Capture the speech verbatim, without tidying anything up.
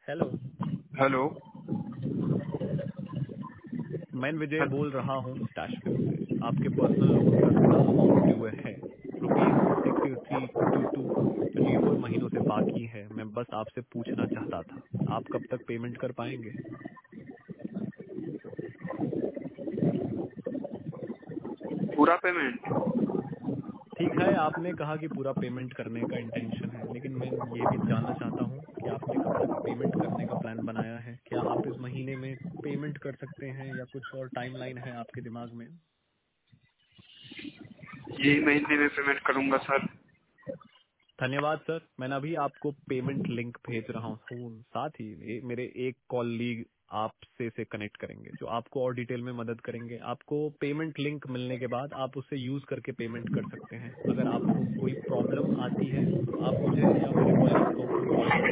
Hello. Hello. मैं विजय hello- बोल रहा हूँ स्टैशफिल से। आपके पर्सनल लोन का थोड़ा अमाउंट ड्यू है, rupees six eight three two two पिछले फोर महीनों से बाकी है। मैं बस आपसे पूछना चाहता था, आप कब तक पेमेंट कर पाएंगे? पूरा पेमेंट? ठीक है, आपने कहा कि पूरा पेमेंट करने का इंटेंशन है, लेकिन मैं ये भी जानना चाहता हूँ कि आपने कब तक पेमेंट करने का प्लान बनाया है। क्या आप इस महीने में पेमेंट कर सकते हैं या कुछ और टाइमलाइन है आपके दिमाग में? यही महीने में पेमेंट करूंगा सर। धन्यवाद सर। मैंने अभी आपको पेमेंट लिंक भेज रहा हूँ। साथ ही ए- मेरे एक कॉलीग आपसे से कनेक्ट करेंगे जो आपको और डिटेल में मदद करेंगे। आपको पेमेंट लिंक मिलने के बाद आप उसे यूज करके पेमेंट कर सकते हैं। अगर आपको कोई प्रॉब्लम आती है तो आप मुझे या मेरे कॉलीग को कॉल